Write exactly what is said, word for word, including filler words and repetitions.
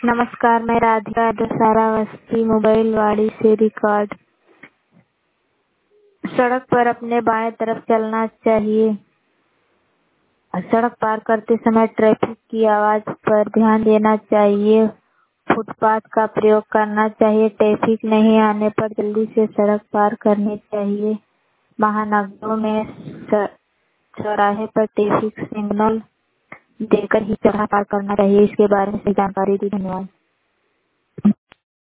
नमस्कार, मैं राधिका दशहरावस्ती मोबाइलवाड़ी से रिकॉर्ड। सड़क पर अपने बाएं तरफ चलना चाहिए। सड़क पार करते समय ट्रैफिक की आवाज पर ध्यान देना चाहिए। फुटपाथ का प्रयोग करना चाहिए। ट्रैफिक नहीं आने पर जल्दी से सड़क पार करनी चाहिए। महानगरों में चौराहे पर ट्रैफिक सिग्नल देकर ही चौराहा पार करना चाहिए। इसके बारे में सही जानकारी दी। धन्यवाद।